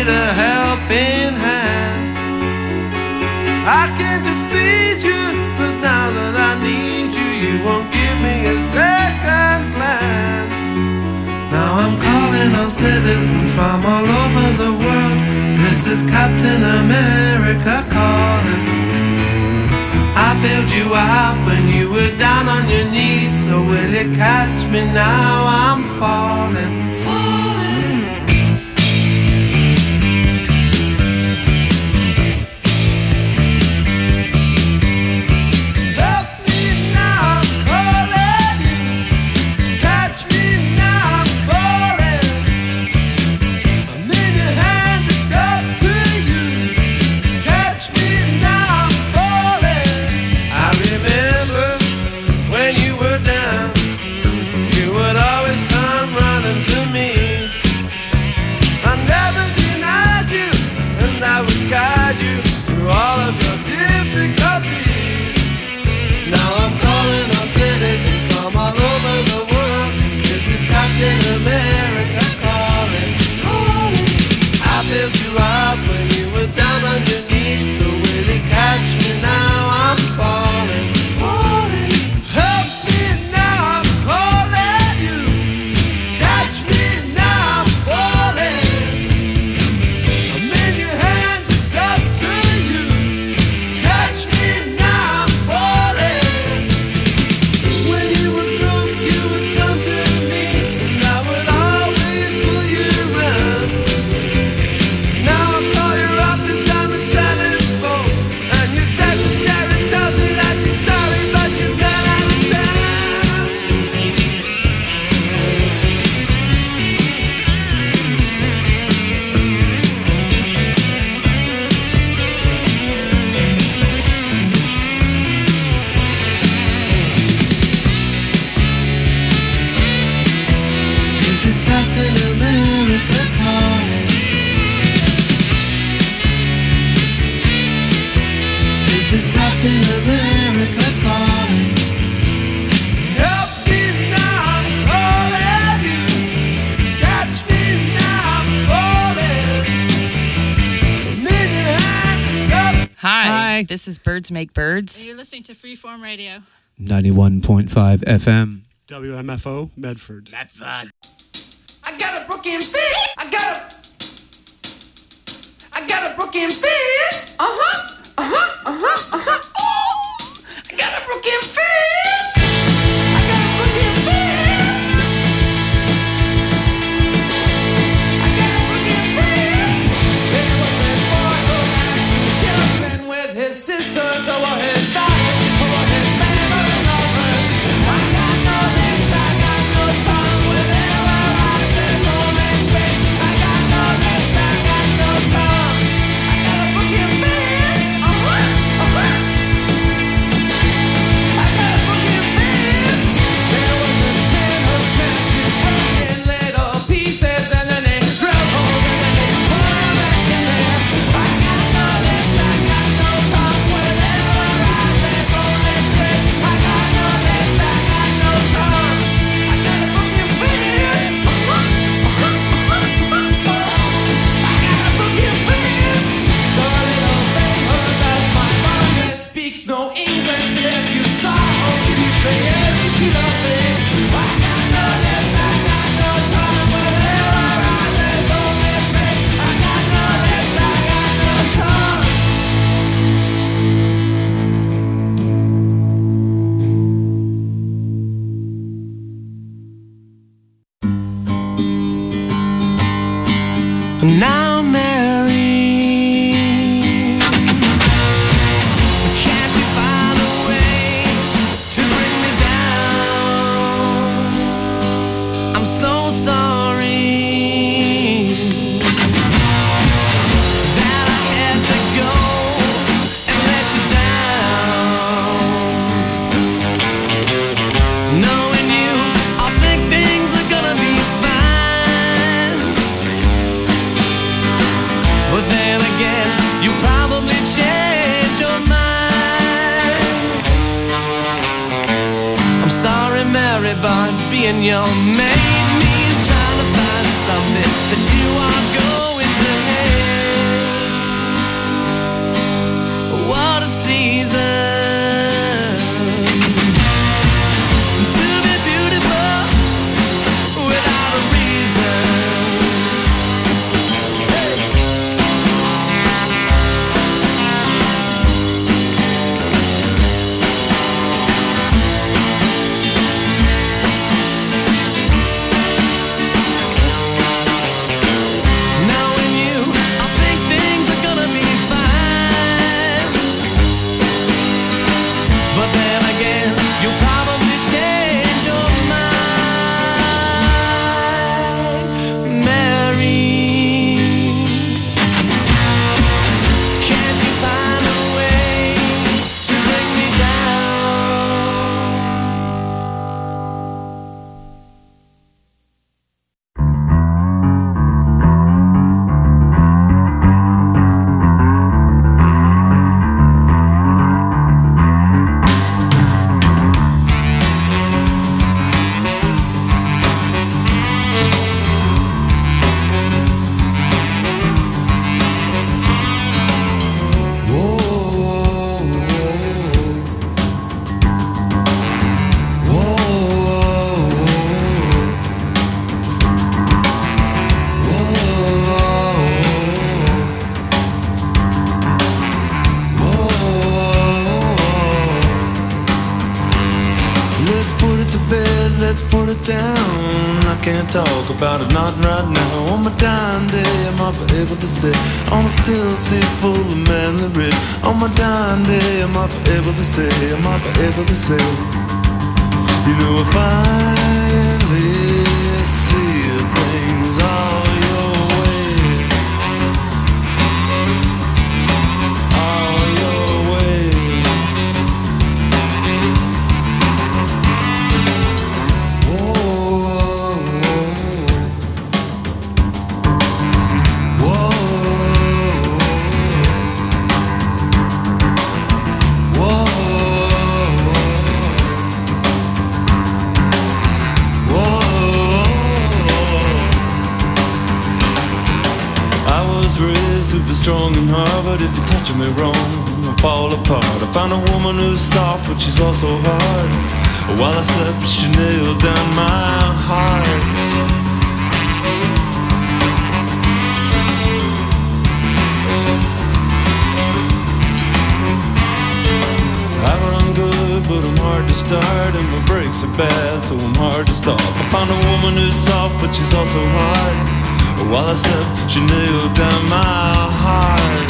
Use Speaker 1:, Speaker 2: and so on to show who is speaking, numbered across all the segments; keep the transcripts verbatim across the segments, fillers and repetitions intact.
Speaker 1: a helping hand. I came to feed you, but now that I need you, you won't give me a second glance. Now I'm calling on citizens from all over the world. This is Captain America calling. I bailed you out when you were down on your knees, so will you catch me now? I'm falling, falling. Help me now, I'm calling you. Catch me now, I'm falling. I'm in your hands, it's up to you. Catch me now, I'm falling. I remember when you were down, you would always come running to me. I never denied you, and I would guide you through all of your difficulties. Now I'm calling on citizens from all over the world. This is Captain America calling, calling. I built you up when you were down on your knees, so will you catch me now? I'm falling, falling. Help me now, I'm calling you. Catch me now, I'm falling. I'm in your hands, it's up to you. Catch me now, I'm falling. When you were broke, you would come to me, and I would always pull you around. Now I call your office on the telephone, and your secretary tells me that she's sorry, but you've got out of town. This is Captain America calling. This is Captain America calling. Help me now, I'm calling you. Catch me now, I'm falling. I'm in your hands, it's up.
Speaker 2: Hi.
Speaker 3: Hi.
Speaker 2: This is Birds Make Birds.
Speaker 4: You're listening to Freeform Radio.
Speaker 3: ninety-one point five F M.
Speaker 5: W M F O, Medford.
Speaker 1: Medford. I got a broken fist. I got a. I got a broken fist. Uh huh. Uh huh. Uh huh. Uh huh. Ooh. I got a broken fist. I got a broken fist. I got a broken fist. There was this boy who had two children with his sisters over his daughters, over his family and over his. I got no legs, I got no tongue. Whenever I there's only space. I got no legs, I got no tongue. I got a broken fist. Uh huh. Uh huh. I got a broken fist. There was a spin who snapped his head in little pieces, and then they drilled holes and then they put him back in there. I got no legs, I got no tongue. Whenever I there's only space. I got no legs, I got no tongue. I got a broken fist. Uh huh. Uh huh. Uh huh. Uh huh. I got a broken fist. The little thing who does my mom speaks no English. If you saw her, you'd say yes, she loves me. I got no legs, I got no tongue. Whenever I there's only space. I got no legs, I got no tongue. Now, Mary, can't you find a way to bring me down? I'm so sorry that I had to go and let you down. Knowing you, I think things are gonna be fine. But then again, you probably change your mind. I'm sorry, Mary, but being your maid means trying to find something that you are going to hate.
Speaker 2: can't talk about it, not right now. On my dying day, I might be able to say, on a still sea full of manly rich. On my dying day, I might be able to say, I might be able to say, you know, I finally see things all your way, all your way. Strong and hard, but if you're touching me wrong, I'll fall apart. I found a woman who's soft, but she's also hard. While I slept, she nailed down my heart. I run good, but I'm hard to start, and my brakes are bad, so I'm hard to stop. I found a woman who's soft, but she's also hard. While I slept, she nailed down my heart.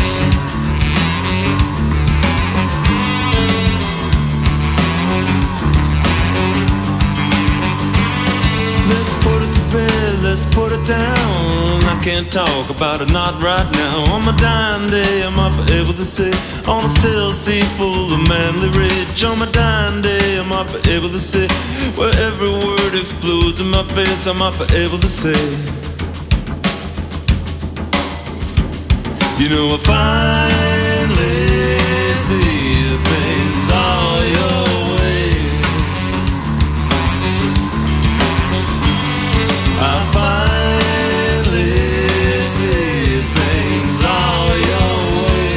Speaker 2: Let's put it to bed, let's put it down. I can't talk about it, not right now. On my dying day, I might be able to say, on a still sea full of manly rich. On my dying day, I might be able to say, where every word explodes in my face, I might be able to say, you know, I finally see things all your way. I finally see things all your way.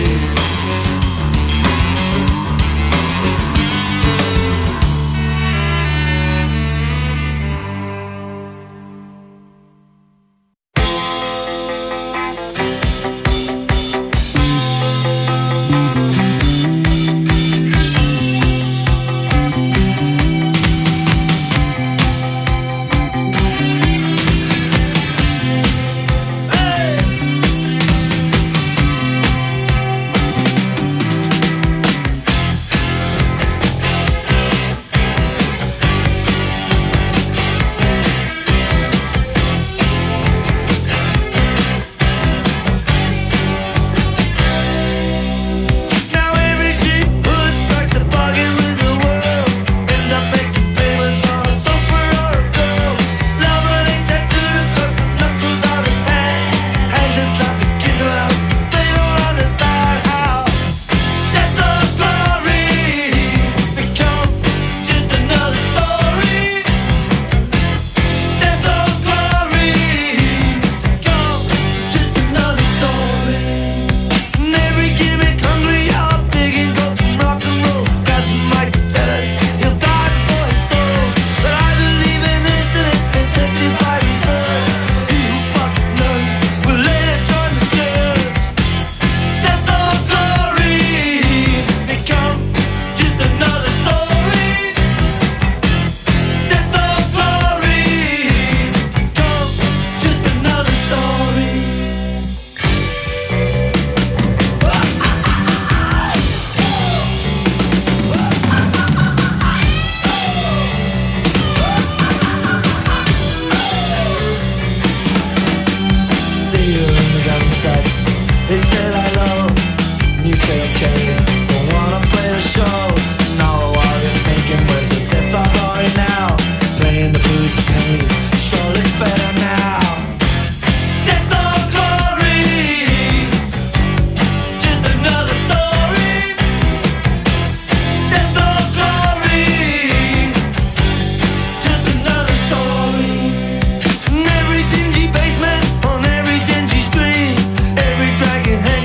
Speaker 2: Dragon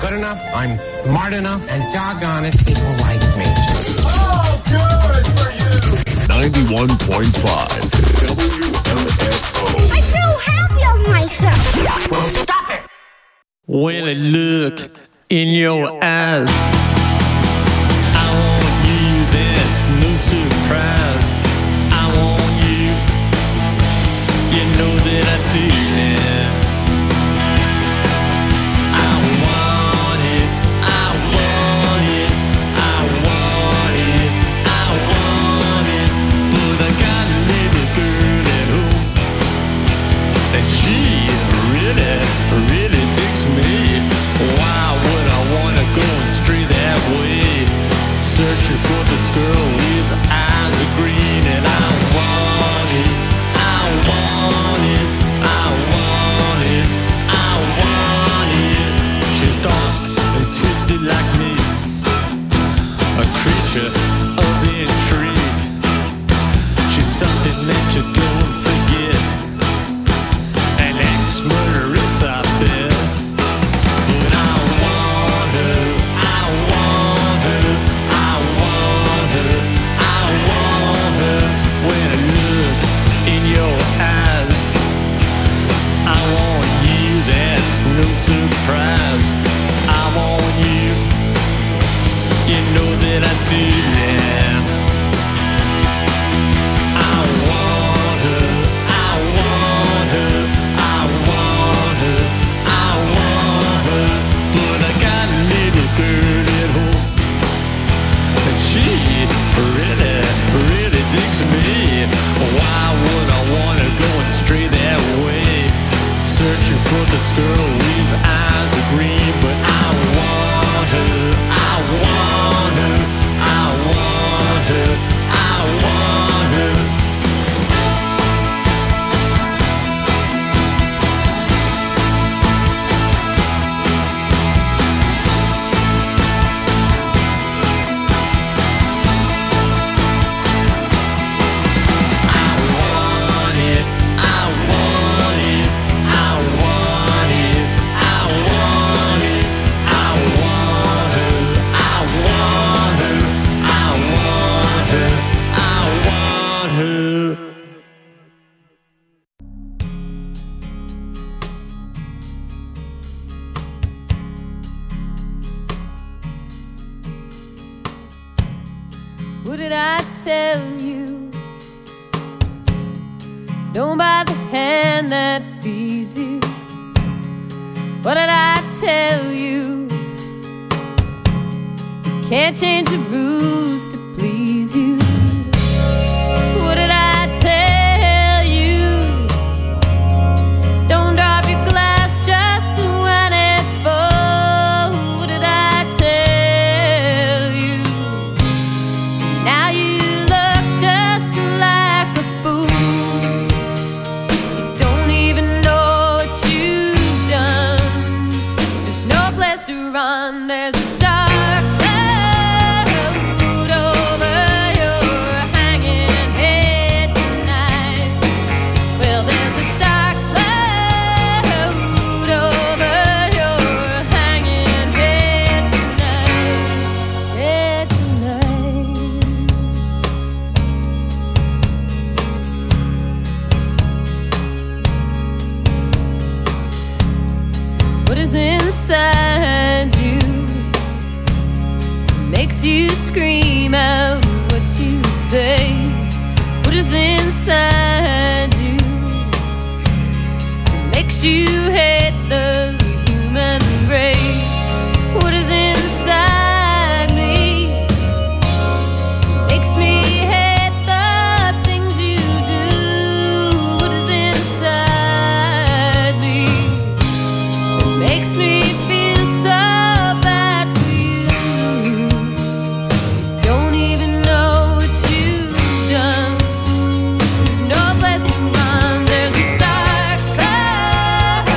Speaker 4: good enough, I'm smart enough, and doggone it, people like me.
Speaker 1: Oh, good for you.
Speaker 6: ninety-one point five W M F O.
Speaker 7: I feel happy of myself.
Speaker 1: Well, stop it.
Speaker 8: When I look in your eyes, I want you, that's no surprise. I want you, you know that I do now. I want it, I want it, I want it, I want it. But I got a little girl at home, and she really, really digs me. Why would I wanna go and stray that way? Searching for this girl with eyes of green, and I want it, I want it, I want it, I want it. She's dark and twisted like me, a creature of intrigue. She's something that you don't forget, an ex-murderess out there. But I want her, I want her, I want her, I want her. When I look in your eyes, I want you, that's no surprise. I want you, you know that I do that. I want her, I want her, I want her, I want her. But I got a little girl at home, and she really, really digs me. Why would I wanna go and stray that way? Searching for this girl with eyes of green, but I want her, I want her, I want her, I want her.
Speaker 9: What did I tell you? Don't buy the hand that feeds you. What did I tell you? You can't change the rules to please you. What did I tell you? Don't drop your glass just when it's full. What did I tell you? Now you look just like a fool. Don't even know what you've done. There's no place to run. There's a dark cloud over your hanging head tonight. Well, there's a dark cloud over your hanging head tonight. Head tonight. What is inside you makes you scream out what you say? What is inside you makes you hate the human race? What is inside me makes me hate the things you do? What is inside me makes me feel so bad for you? Don't even know what you've done. There's no place to run. There's a dark cloud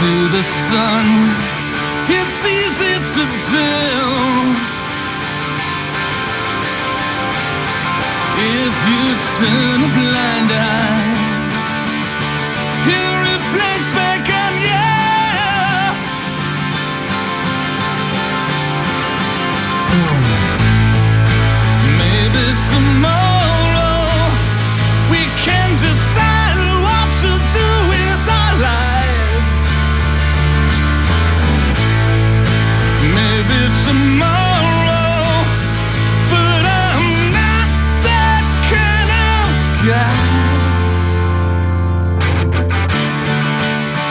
Speaker 8: to the sun. It's easy to do if you turn a blind eye. It reflects back on you. Maybe tomorrow we can decide what to do with our lives. Maybe tomorrow, but I'm not that kind of guy.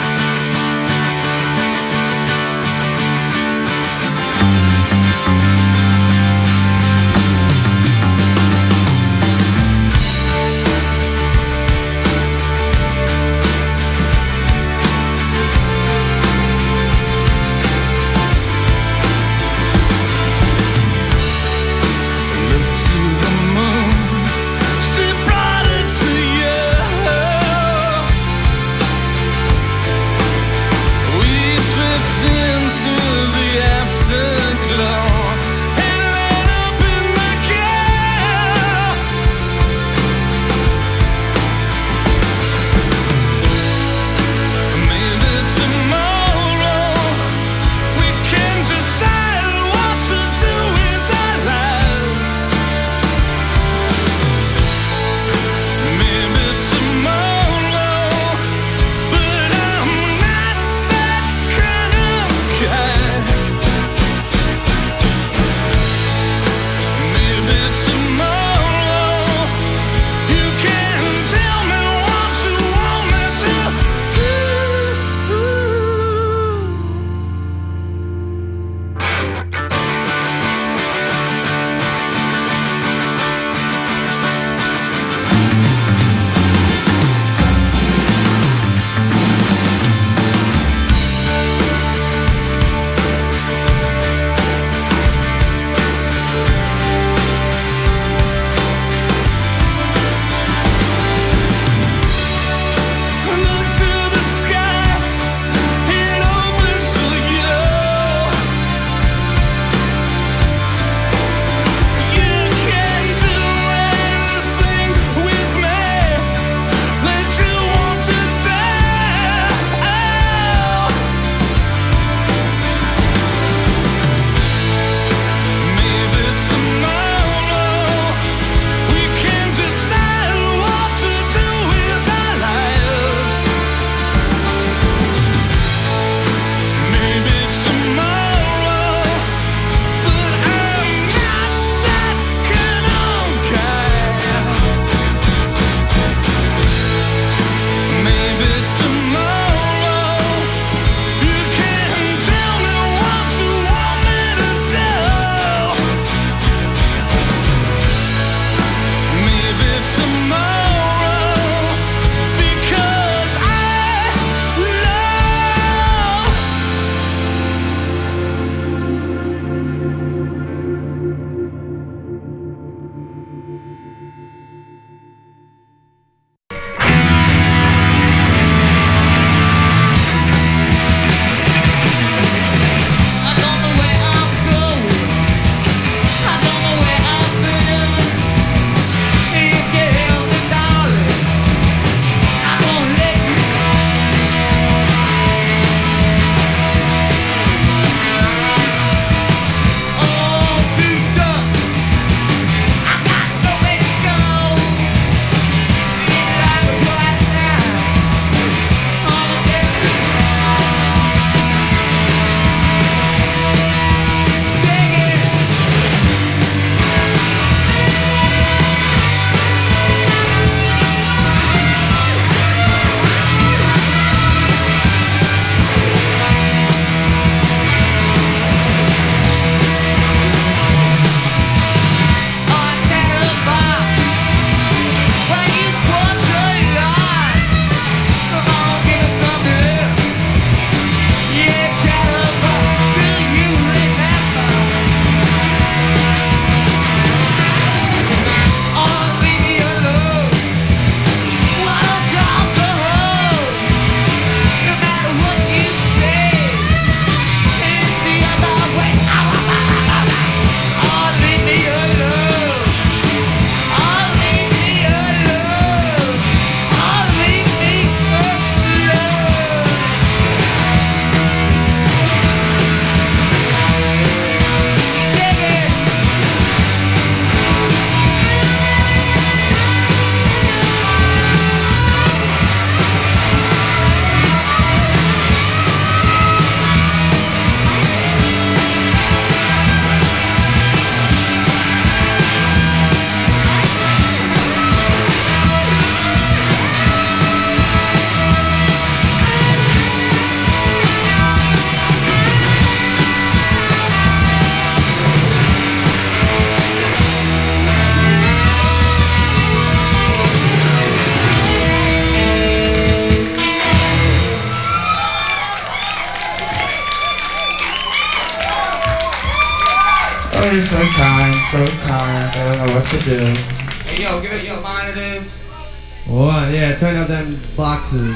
Speaker 10: so tired. I don't know what to do.
Speaker 11: Hey, yo, give us some monitors.
Speaker 10: What? Yeah, turn out them boxes.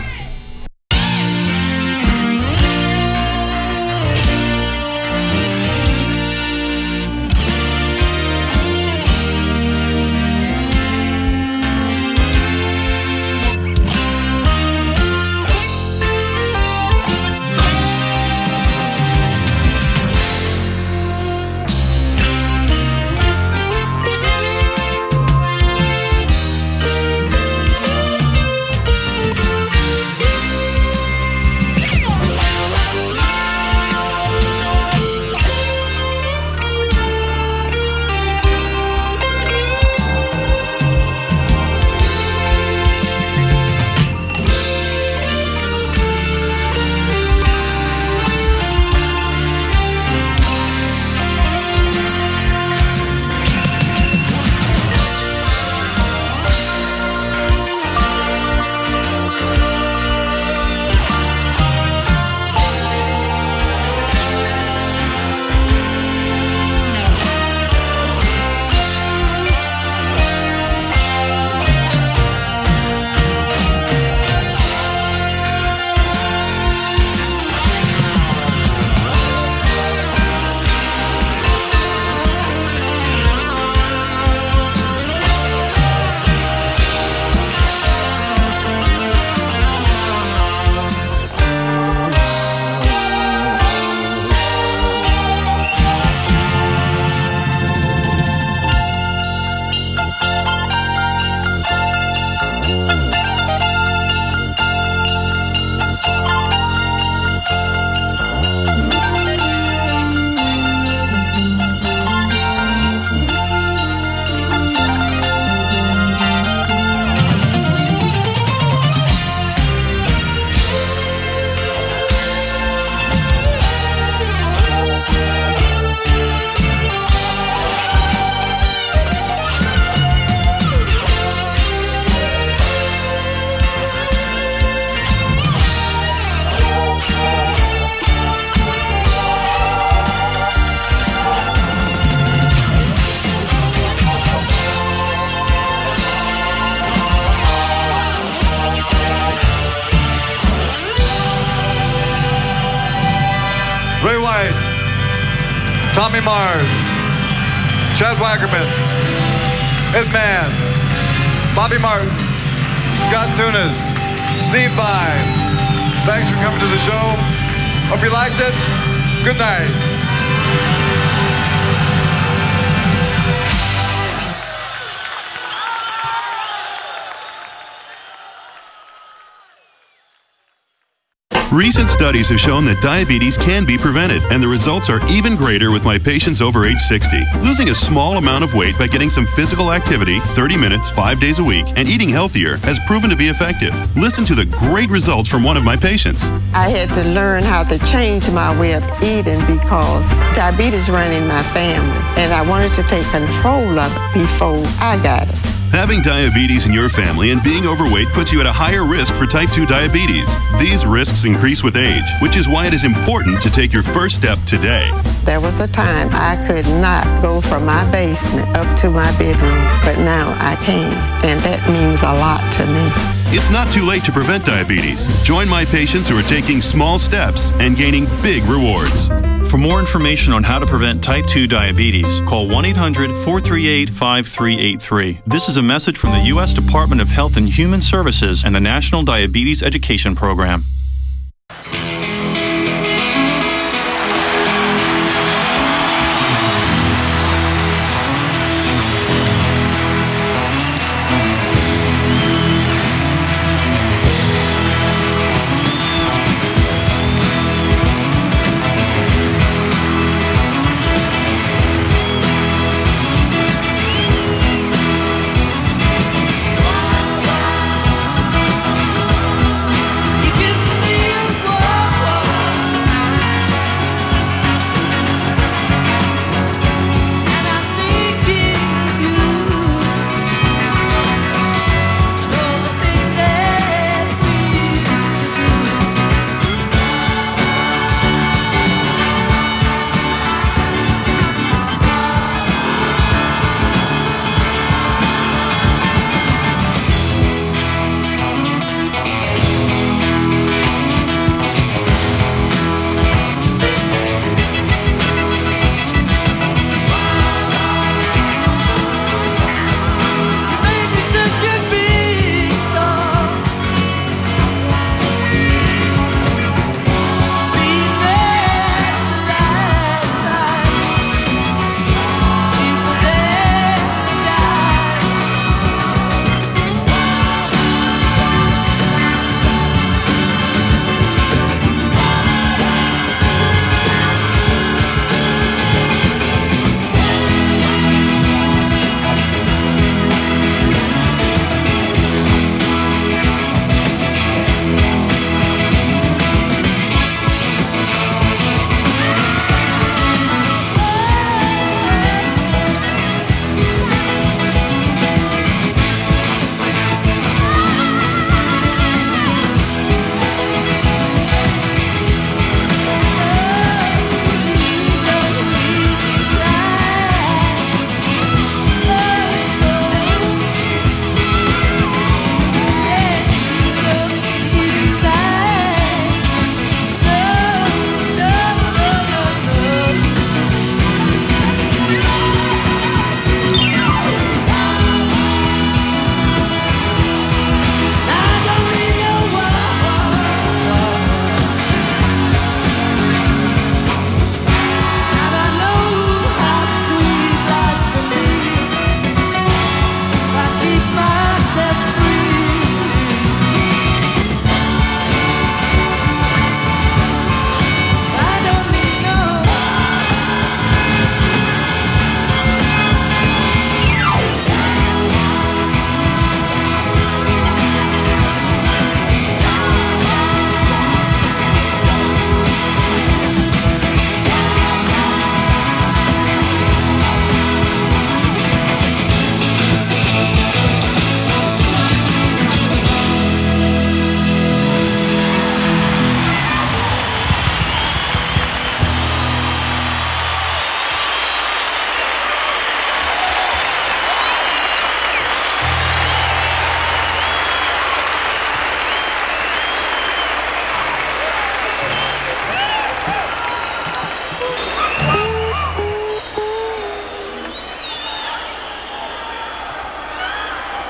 Speaker 12: Ray White, Tommy Mars, Chad Wackerman, Ed Mann, Bobby Martin, Scott Tunis, Steve Vai. Thanks for coming to the show. Hope you liked it. Good night.
Speaker 6: Recent studies have shown that diabetes can be prevented, and the results are even greater with my patients over age sixty. Losing a small amount of weight by getting some physical activity, thirty minutes, five days a week, and eating healthier has proven to be effective. Listen to the great results from one of my patients.
Speaker 13: I had to learn how to change my way of eating because diabetes ran in my family, and I wanted to take control of it before I got it.
Speaker 6: Having diabetes in your family and being overweight puts you at a higher risk for type two diabetes. These risks increase with age, which is why it is important to take your first step today.
Speaker 13: There was a time I could not go from my basement up to my bedroom, but now I can, and that means a lot to me.
Speaker 6: It's not too late to prevent diabetes. Join my patients who are taking small steps and gaining big rewards.
Speaker 14: For more information on how to prevent type two diabetes, call one eight hundred, four three eight, five three eight three. This is a message from the U S Department of Health and Human Services and the National Diabetes Education Program.
Speaker 1: You can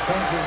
Speaker 12: Thank you.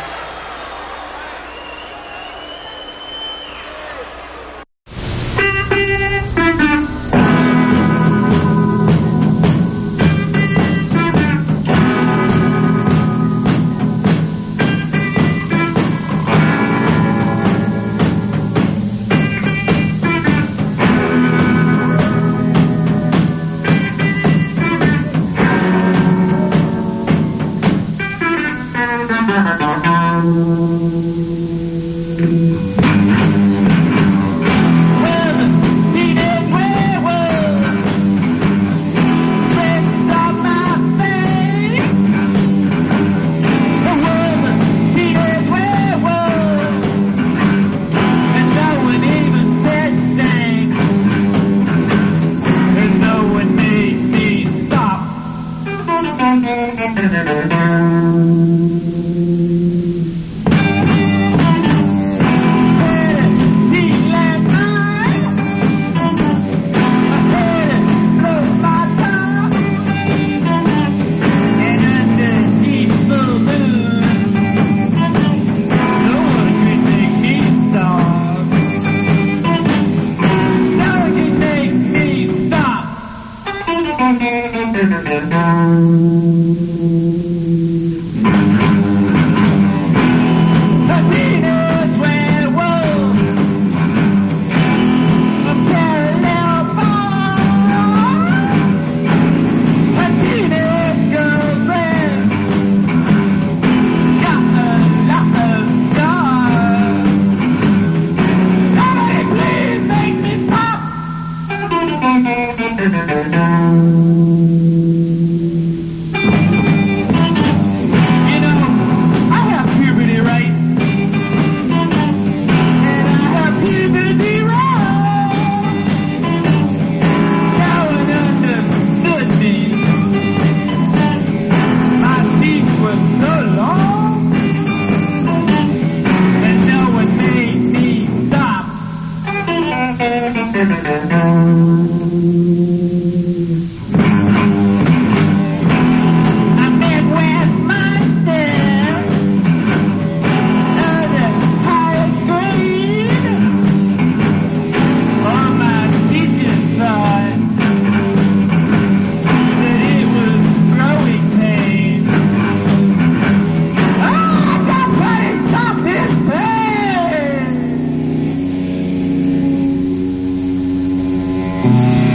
Speaker 1: Thank you.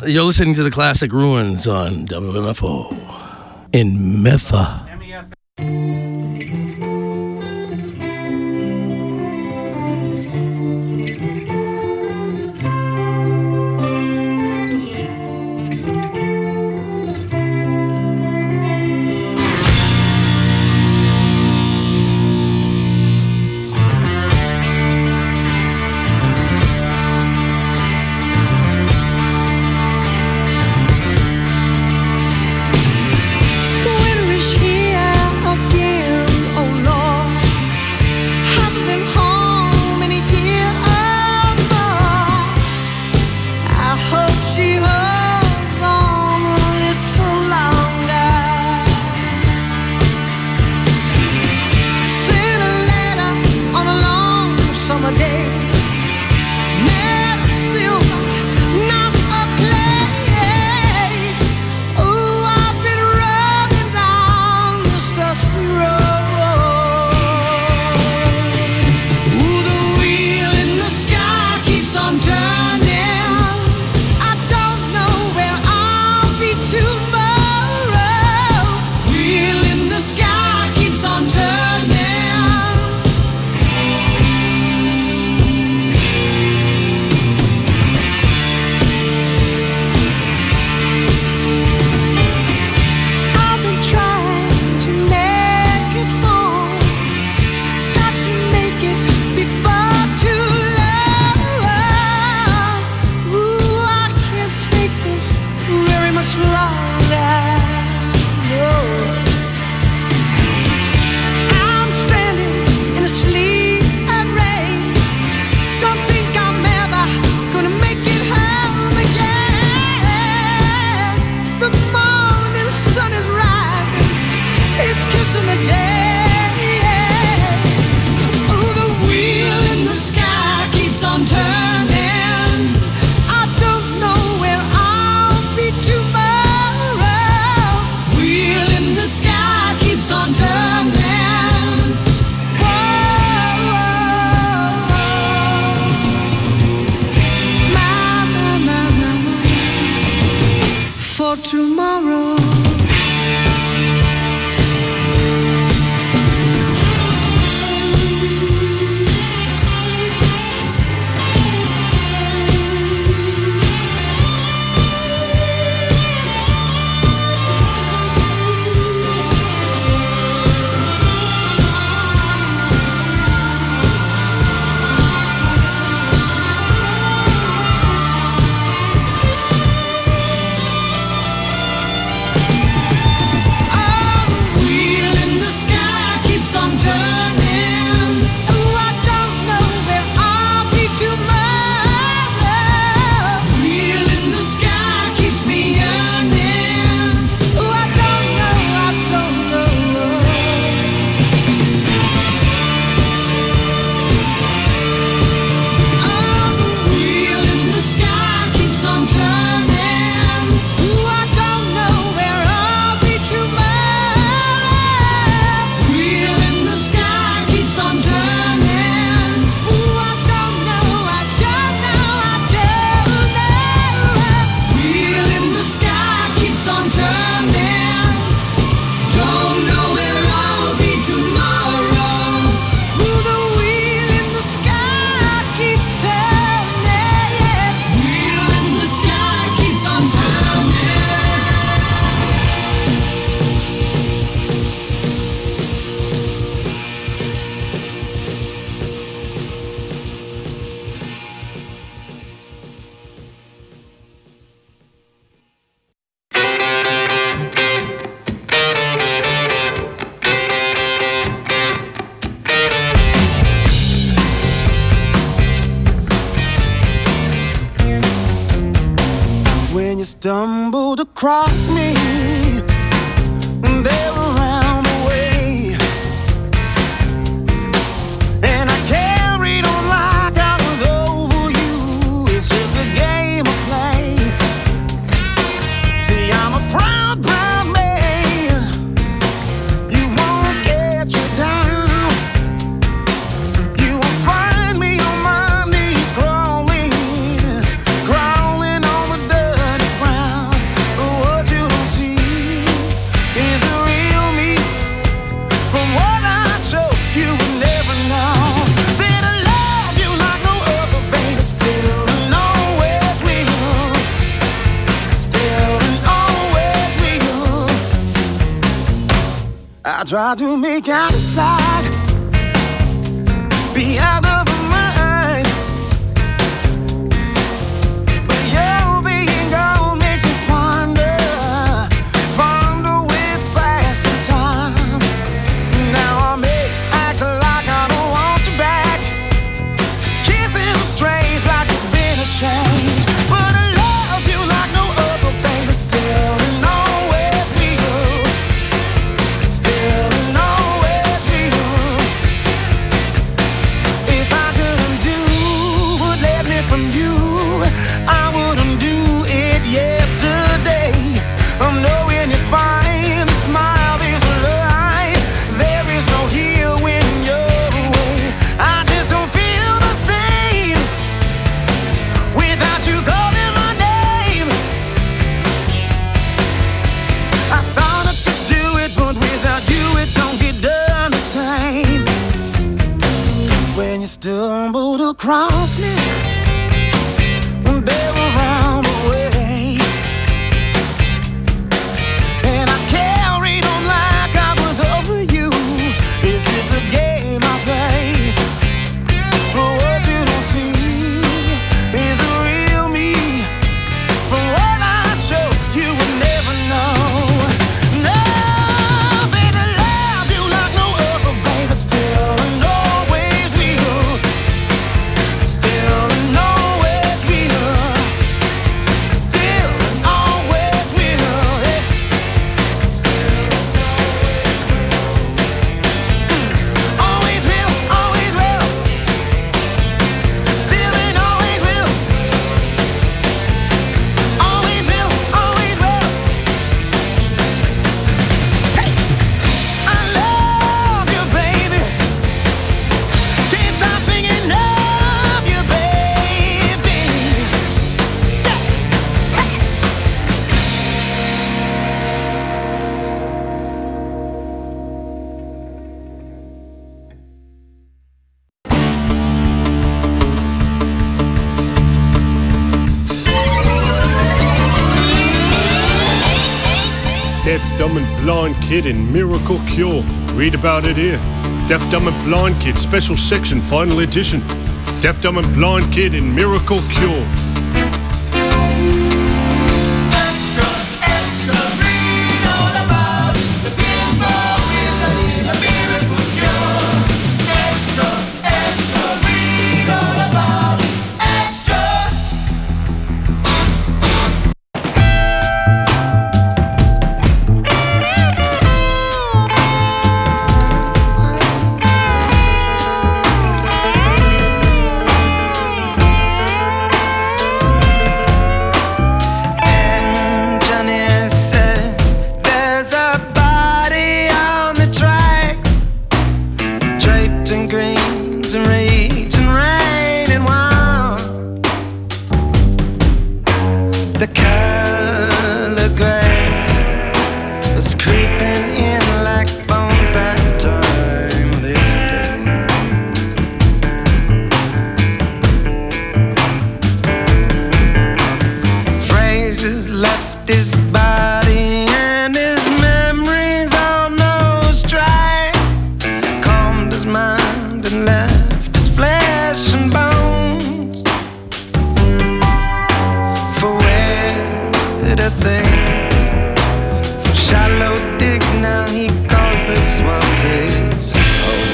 Speaker 15: You're listening to the Classic Ruins on W M F O in Memphis.
Speaker 1: Winter is here again, oh Lord. Haven't been home in a year or more. I hope she holds on a little longer. Sent a letter on a long summer day. Made of silver, not of clay. Ooh, I've been running down this dusty road. Ooh, the wheel in the sky keeps on turning. I don't know where I'll be tomorrow. Wheel in the sky keeps on turning. I've been trying to make it home. Got to make it before too long. Ooh, I can't take this very much longer. No. I'm standing in the sleet and rain. Don't think I'm ever gonna make it home again. The morning sun is rising, it's kissing the day. Ooh, the wheel in the sky keeps on turning. I don't know where I'll be tomorrow. Wheel in the sky keeps on turning. Whoa, whoa, my, my, my, my, my. For tomorrow.
Speaker 2: When you stumbled across me, they were around the way, and I carried on like I was over you. It's just a game of play. See, I'm a proud, proud man. You won't get you down. You will find me on my knees crawling, crawling on the dirty ground.
Speaker 1: try to make out a side, be out of my mind. But your being gone makes me fonder, fonder with passing time. Now I may act like I don't want you back, kissing strange like it's been a change. But I love you like no other, baby, still and always will. Still and always will. If I couldn't do what led me from you, I wouldn't do it yesterday. I'm knowing you find the smile is a lie. There is no here when you're away. I just don't feel the same without you calling my name. I thought I could do it, but without you it don't get done the same. When you stumbled across me, they were round the way, and I carried on like I was over you. It's just a game I play. But what you don't see is the real me. From what I show, you would never know. Nothing to love you like no other, baby. Still and always will. Still and always will. Still and always will. Yeah. Always will, always will. Still and always will. Always will, always will. Hey, I love you, baby. Can't stop thinking of you, baby.
Speaker 5: Deaf, Dumb and Blind Kid in Miracle Cure. Read about it here. Deaf, Dumb and Blind Kid, special section, final edition. Deaf, Dumb and Blind Kid in Miracle Cure.
Speaker 1: And Johnny says there's a body on the tracks, draped in greens and reeds and rain and wine. The color gray was creeping in like bones that time this day. Phrases left his body and his memories on those tracks, calmed his mind and left his flesh and bones. For where the things from shallow digs now he calls the swamp his home.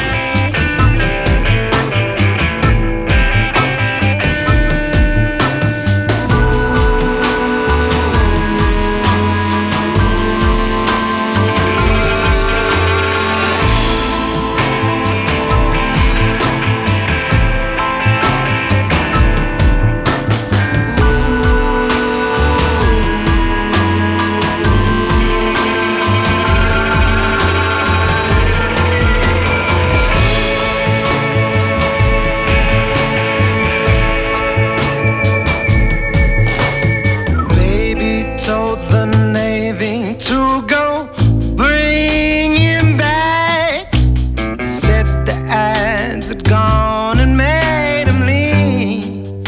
Speaker 1: Baby told the Navy to go bring him back. Said the ads had gone and made him leave.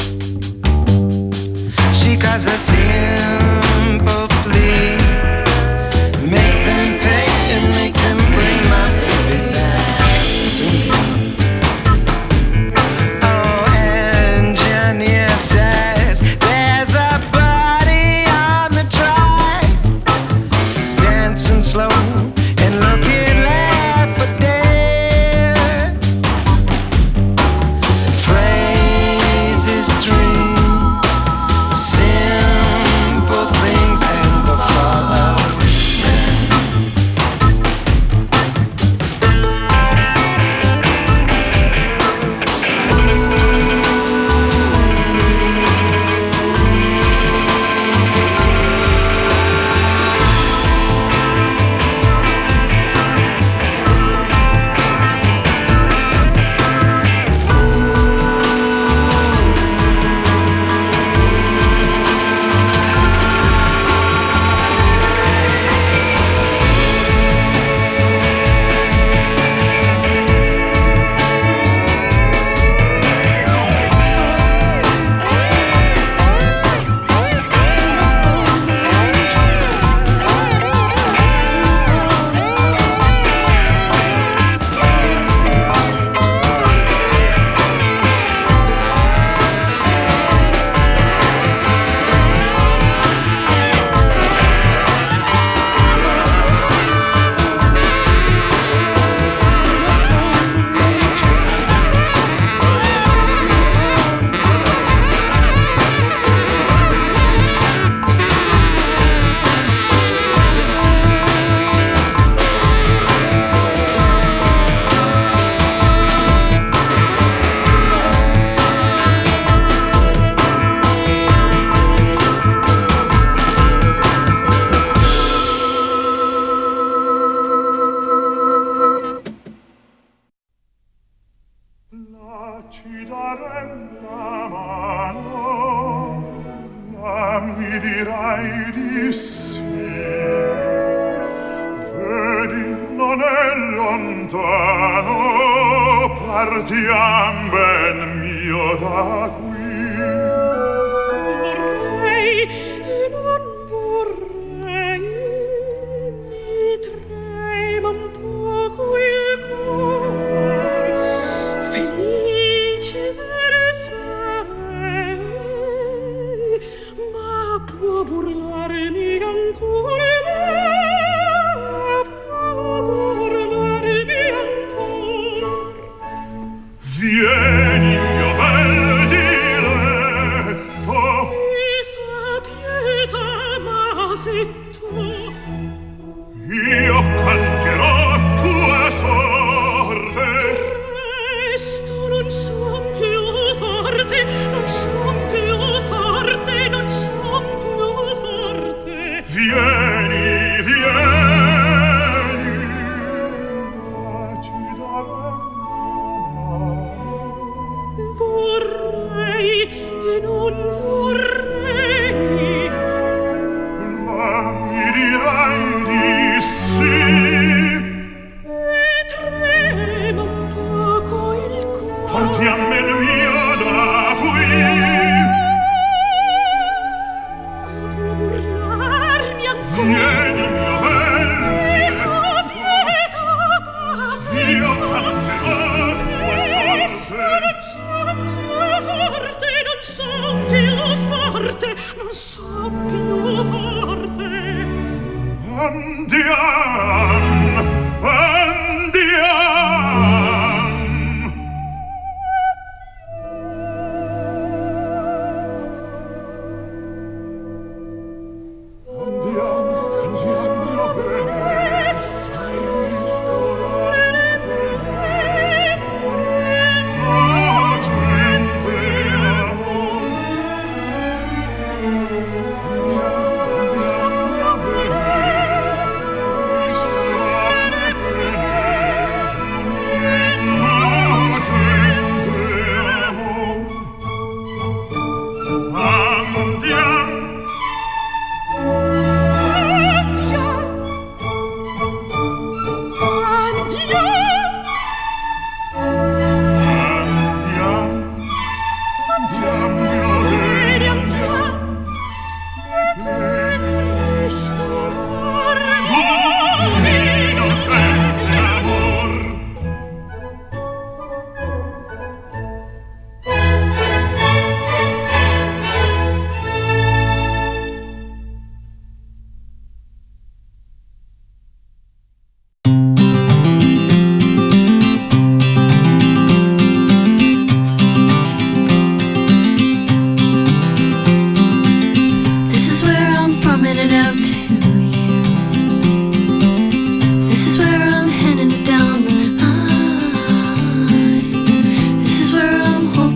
Speaker 1: She cries a simple plea, make them pay and make them
Speaker 16: ci darem la mano, ma mi dirai di sì. Vedi, non è lontano, partiam ben mio da qui.
Speaker 17: Vorrei e non vorrei, mi trema un poco il cuore, felice sarei, ma può burlarmi ancora, può burlarmi ancora.
Speaker 16: Vieni, mio bel diletto,
Speaker 17: Mi fa pietà, ma se tu
Speaker 16: io cangerò tua sorte.
Speaker 17: presto non son più forte, non son più forte, non son più forte.
Speaker 16: Vieni, vieni, ma ci darem la mano.
Speaker 17: Vorrei e non vorrei,
Speaker 16: Ma mi dirai di sì.
Speaker 17: mi trema un poco il cuore.
Speaker 16: Partiam ben mio da qui.
Speaker 17: Può burlarmi ancora.
Speaker 16: Vieni, mio bel
Speaker 17: Mi fa
Speaker 16: diletto,
Speaker 17: pietà, ma se
Speaker 16: io
Speaker 17: tu
Speaker 16: cangerò tua
Speaker 17: presto
Speaker 16: sorte.
Speaker 17: non son più forte, non son più forte, non son